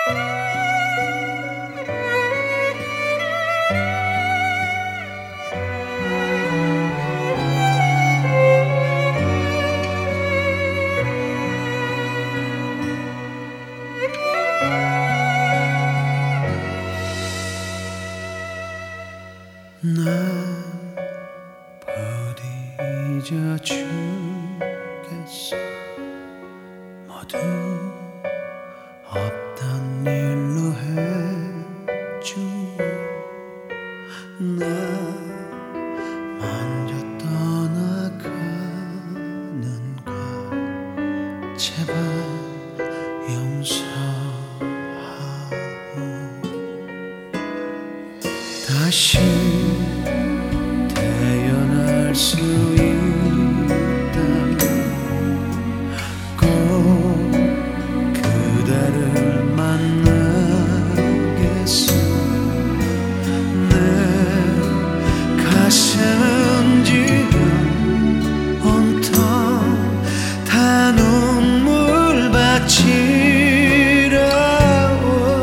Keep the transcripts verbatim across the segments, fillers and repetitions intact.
난 부딪혀 죽겠어. 모두 없던 일로 해줘. 나 먼저 떠나가는 걸 제발 용서하오. 다시 태어날 수 있다면 꼭 그대를 만나겠어. 내 가슴은 지금 온통 다 눈물밭이라고.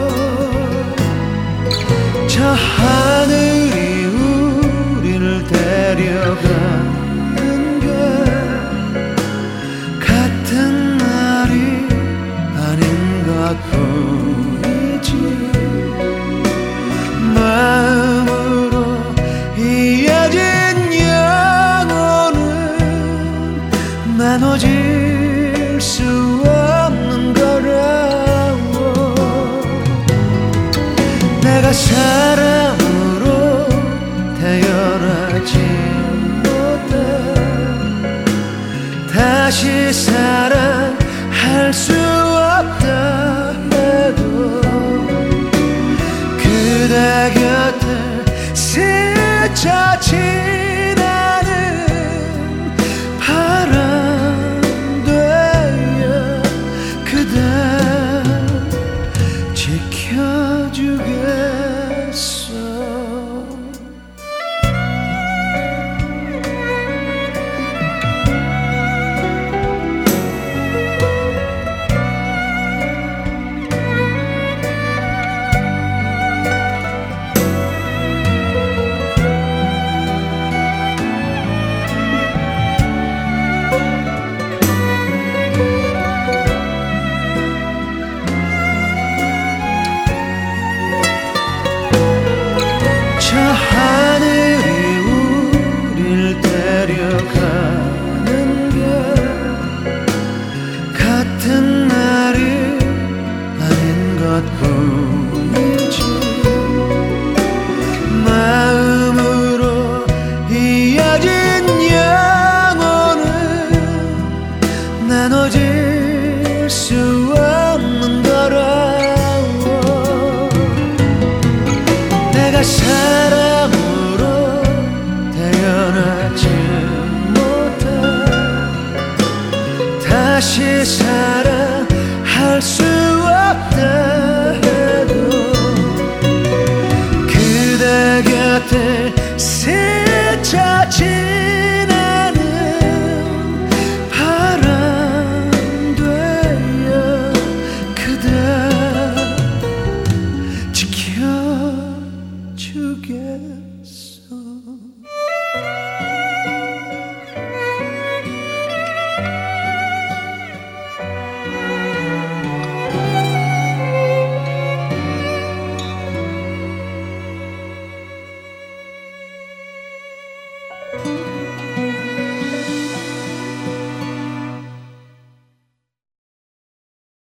저 하늘이 우리를 데려가는 게 같은 말이 아닌 것 뿐이지. 마음으로 이어진 영혼은 나눠질 수 없는 거라고. 내가 사람으로 태어나지 못해 다시 사랑할 수 없다 해도 그대 곁에 스쳐 지나는 바람 되어 그대 지켜주겠어. 저 하늘이 우릴 데려가는 게 같은 날이 아닌 것 뿐이지. 마음으로 이어진 영혼은 나눠질 수 없는 거라고. 내가 사람으로 태어나지 못해 다시 사랑할 수 없다 해도 그대 곁에 스쳐 지나는 바람 되어 그대 지켜주겠어.